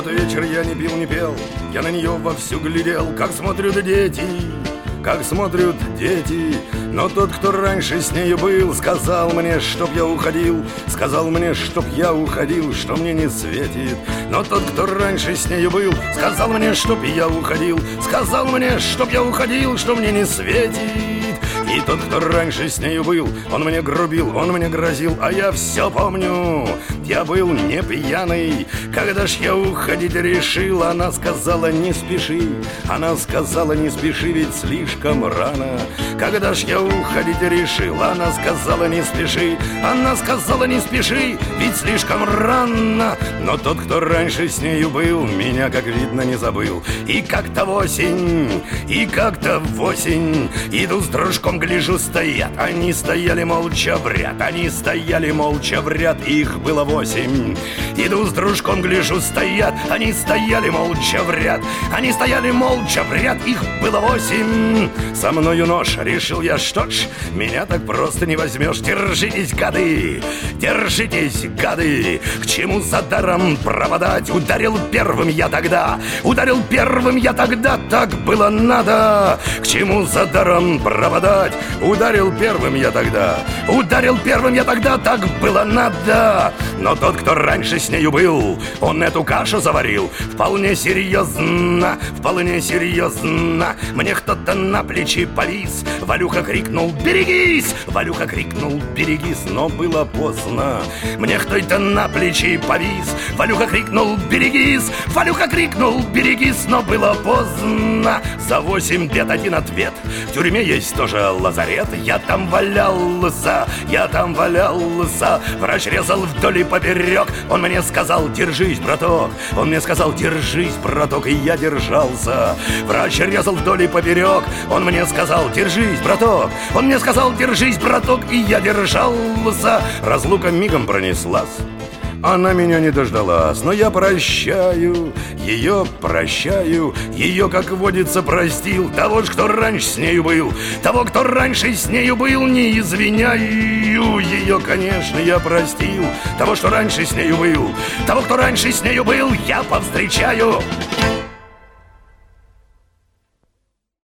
вечер я не пил, не пел, я на нее вовсю глядел, как смотрят дети, как смотрят дети. Но тот, кто раньше с нею был, сказал мне, чтоб я уходил, сказал мне, чтоб я уходил, что мне не светит. Но тот, кто раньше с нею был, сказал мне, чтоб я уходил, сказал мне, чтоб я уходил, что мне не светит. И тот, кто раньше с нею был, он мне грубил, он мне грозил, а я все помню. Я был не пьяный, когда ж я уходить решил. Она сказала, не спеши, она сказала, не спеши, ведь слишком рано. Когда ж я уходить решил, она сказала, не спеши, она сказала, не спеши, ведь слишком рано. Но тот, кто раньше с нею был, меня, как видно, не забыл. И как-то в осень, иду с дружком, гляжу, стоят. Они стояли молча в ряд, они стояли молча в ряд, их было 8. Иду с дружком, гляжу, стоят. Они стояли молча в ряд, они стояли молча в ряд, их было 8. Со мною нож, решил я, что ж, меня так просто не возьмешь. Держитесь, гады, держитесь, гады, к чему за даром пропадать? Ударил первым я тогда, ударил первым я тогда, так было надо. К чему за даром пропадать? Ударил первым я тогда, ударил первым я тогда, так было надо. Но тот, кто раньше с нею был, он эту кашу заварил вполне серьезно, вполне серьезно. Мне кто-то на плечи повис, Валюха крикнул, берегись! Валюха крикнул, берегись, но было поздно. Мне кто-то на плечи повис, Валюха крикнул, берегись! Валюха крикнул, берегись, но было поздно. За 8 бед один ответ, в тюрьме есть тоже лазарет. Я там валялся, я там валялся. Врач резал вдоль и поперек. Он мне сказал, держись, браток. Он мне сказал, держись, браток, и я держался. Врач резал вдоль и поперек. Он мне сказал, держись, браток. Он мне сказал, держись, браток, и я держался. Разлука мигом пронеслась. Она меня не дождалась, но я прощаю, ее, как водится, простил. Того ж, кто раньше с нею был, того, кто раньше с нею был, не извиняю. Ее, конечно, я простил. Того, что раньше с нею был, того, кто раньше с нею был, я повстречаю.